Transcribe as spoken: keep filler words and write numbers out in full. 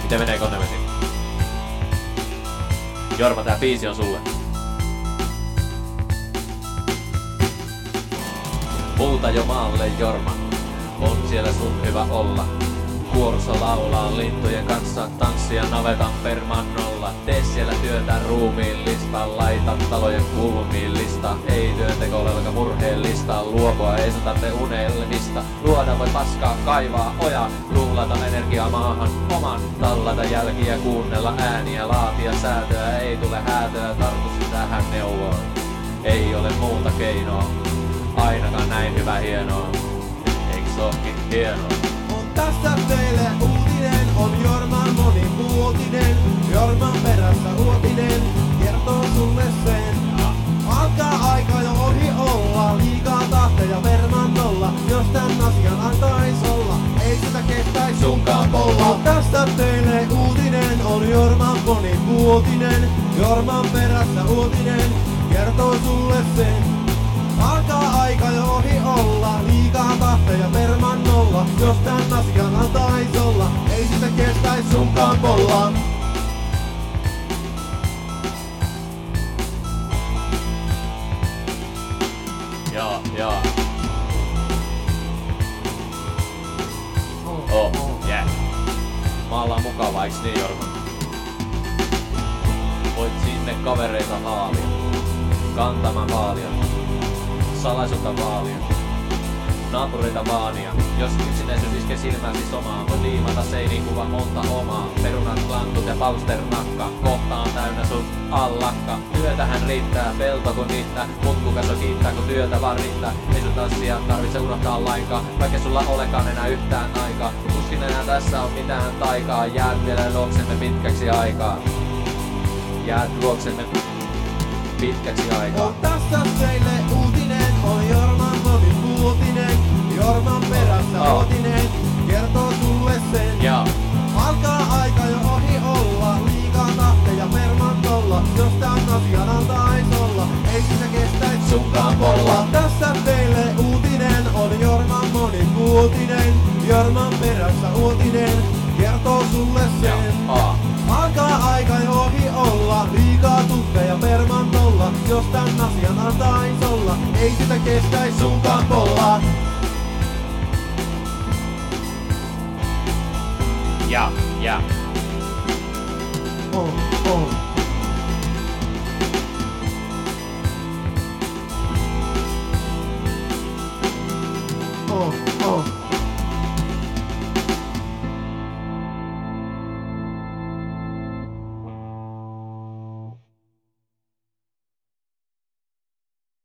Miten menee Konnevesi? Jorma, tää biisi on sulle. Muuta jo maalle, Jorma. On siellä sun hyvä olla. Kuorossa laulaa lintujen kanssa, tanssia navetan permannolla. Tee siellä työtä ruumiillista, laita talojen kulmiillista. Ei työnteko ole aika murheellista, luopua ei saa tarvitse unelmista. Luoda voi paskaa, kaivaa oja, rullata energiaa maahan oman. Tallata jälkiä, kuunnella ääniä, laatia säätöä, ei tule häätöä, tartusi tähän neuvoon. Ei ole muuta keinoa, ainakaan näin hyvä hienoa. Eiks ookin hienoa? Tässä teille uutinen on Jorman monimuotinen. Jorman perässä uotinen kertoo sulle sen. Alkaa aika jo ohi olla, liikaa tahteja vermannolla. Jos tän asian antais olla, ei sitä kestäis sunkaan olla. Tässä teille uutinen on Jorman monimuotinen. Jorman perässä uotinen kertoo sulle sen. Alkaa aika jo ohi olla, liikaa tahteja vermannolla. Jos tän asian antais olla, ei sitä kestäis sunkaan polla. Joo, joo. Oh, yeah. Mä ollaan mukava, eiks niin, Jorma? Voit sinne kavereita haalia, kantamaan vaalia, salaisuutta vaalia, naapureita vaania. Jos yksinäisyys iskee silmäsi somaan, voi liimata seiniin kuvan monta omaa. Perunat, lantut ja palsternakka, kohta on täynnä sun allakka. Työtähän riittää, pelto kun niittää, mut kuka se kiittää kun työtä vaan riittää. Ei sun tanssia tarvitse unohtaa lainkaan, vaikka sulla olekaan enää yhtään aikaa. Tuskin enää tässä on mitään taikaa, jäät vielä luoksemme pitkäksi aikaa. Jäät luoksemme pitkäksi aikaa. On tässä teille uutinen, on Jorman monimuotinen. Jorman perässä Oh. uotinen kertoo sulle sen. Joo. Alkaa aika jo ohi olla, liikaa tahteja permannolla. Jos tän asian antais olla, ei sitä kestäis sunkaan polla. Tässä teille uutinen on Jorman monimuotinen. Jorman perässä uotinen kertoo sulle sen. Oh. Alkaa aika jo ohi olla, liikaa tukkeja permannolla. Jos tän asian antais olla, ei sitä kestäis sunkaan polla. Ja, ja. Oh, oh.